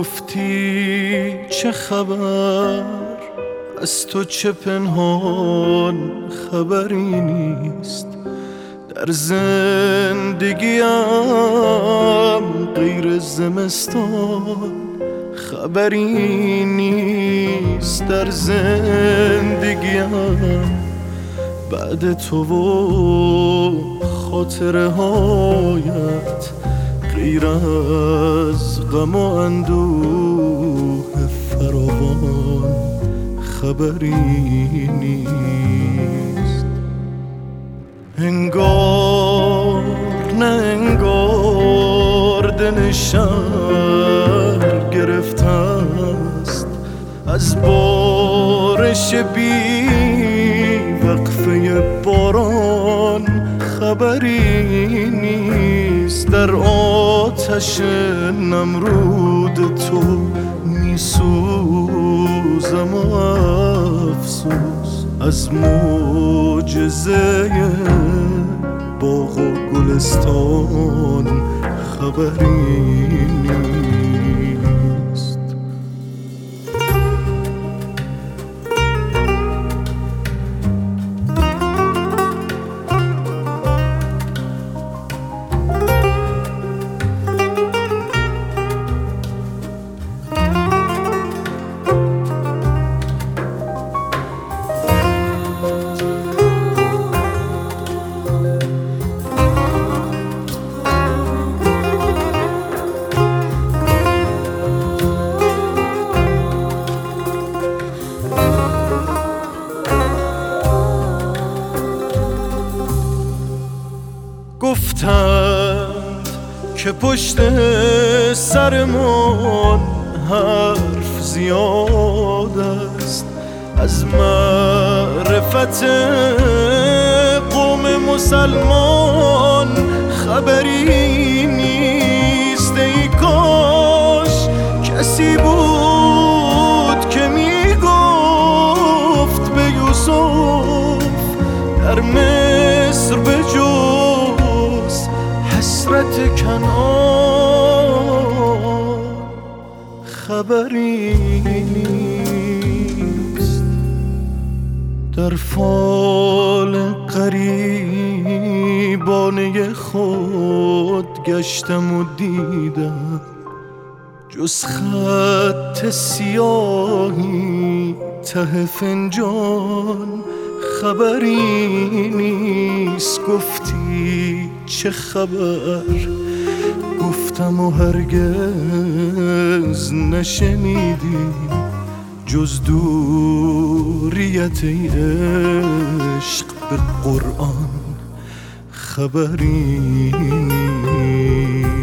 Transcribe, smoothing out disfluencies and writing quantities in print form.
گفتی چه خبر، از تو چه پنهان خبری نیست. در زندگیم غیر زمستان خبری نیست. در زندگیم بعد تو و خاطره هایت غیر از غم و اندوه فراوان خبری نیست. انگار نه انگار دل شهر گرفته است از بارش بی وقفه باران خبری نیست. در آتش نمرود تو میسوزم و افسوس از معجزه باغ و گلستان خبری نیست. گفتند که پشت سرمان حرف زیاد است، از معرفت قوم مسلمان خبری نیست. ای کاش کسی بود که میگفت به یوسف در مصر به جز حسرت کنعان خبری نیست. در فال غریبانه خود گشتم و دیدم جز خط سیاهی ته فنجان خبری نیست. گفتی چه خبر، گفتم و هرگز نشنیدی جز دوریت ای عشق به قرآن خبری نیست.